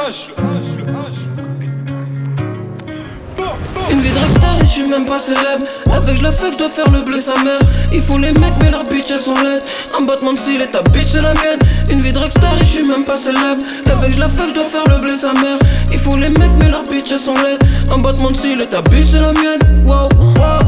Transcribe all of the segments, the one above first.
Une vie de rockstar et je suis même pas célèbre. Avec je la fuck, je dois faire le blé sa mère. Ils font les mecs mais leurs bitches elles sont laides. Un battement de cils et ta bitch c'est la mienne. Une vie de rockstar et je suis même pas célèbre. Avec je la fuck, je dois faire le blé sa mère. Ils font les mecs mais leurs bitches elles sont laides. Un battement de cils et ta bitch c'est la mienne. Wow, wow.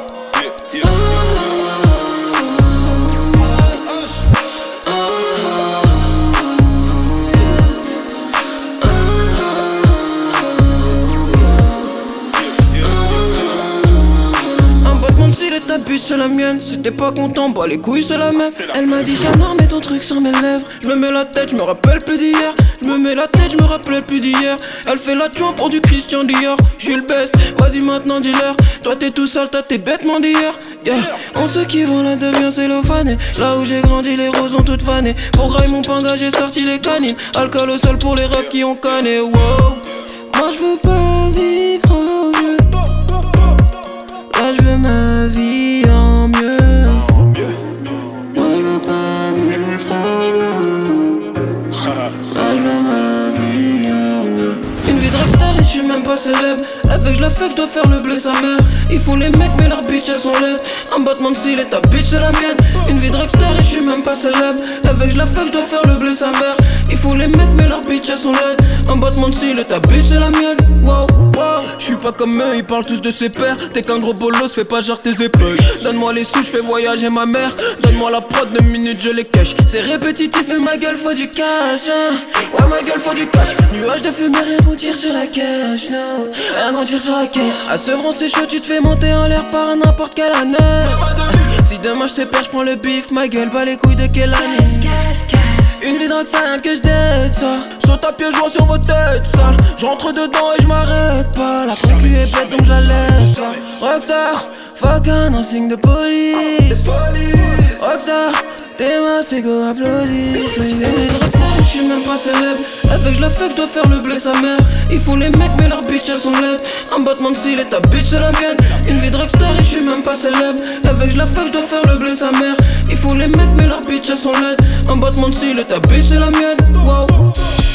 Ta bitch c'est la mienne, si t'es pas content, bah les couilles c'est la même. Elle m'a dit Chat mets ton truc sur mes lèvres. Je me mets la tête, je me rappelle plus d'hier. Je me mets la tête, je me rappelle plus d'hier. Elle fait la tuant pour du Christian Dior. Je suis le best, vas-y maintenant dis-leur. Toi t'es tout sale, t'as tes bêtements d'hier. Yeah. On se qui vont là de bien cellophané. Là où j'ai grandi les roses ont toutes fané. Pour grailler mon panga j'ai sorti les canines. Alcool au sol pour les refs qui ont canné. Wow. Moi je veux pas vivre trop vieux. Là je veux ma vie en mieux. Moi je veux pas vivre trop vieux. Là je veux ma vie en mieux. Une vie de rockstar et je suis même pas célèbre. Avec je la fuck, je dois faire le blé sa mère. Ils font les mecs mais leurs bitches elles sont laides. Un battement de cils et ta bitch c'est la mienne. Une vie de rockstar et je suis même pas célèbre. Avec je la fuck, je dois faire le blé sa mère. Ils font les mecs mais leurs bitches elles sont laides. Un battement de cils et ta bitch c'est la mienne. Wow, wow. Je suis pas comme eux, ils parlent tous de ses pères. T'es qu'un gros bolos, fais pas genre tes épaules. Donne-moi les sous, j'fais voyager ma mère. Donne-moi la prod, 2 minutes je les cache. C'est répétitif mais ma gueule faut du cash hein. Ouais ma gueule faut du cash. Nuage de fumée, rien qu'on tire sur la cash no. Rien qu'on tire sur la cash. À Sevran c'est chaud, tu te fais monter en l'air par n'importe quelle année. Si demain j'sais perdre, j'prends le bif. Ma gueule pas les couilles de quelle année. Une vie de rockstar, rien que j'd'aide ça. Saute à pied, je vois sur vos têtes sales. J'rentre dedans et j'm'arrête pas. La conclue est bête donc je la laisse là. Rockstar, fuck un signe de police. Rockstar, tes mains c'est go applaudissent. Une vie de rockstar, je suis même pas célèbre. Avec je la fuck, je dois faire le blé sa mère. Ils font les mecs mais leurs bitches elles sont laides. Un battement de cils et ta bitch c'est la mienne. Une vie de rockstar et je suis même pas célèbre. Avec je la fuck, je dois faire le blé sa mère. Ils font les mecs mais leurs bitches elles sont laides. Un battement de cils et ta bitch c'est la mienne. Wow.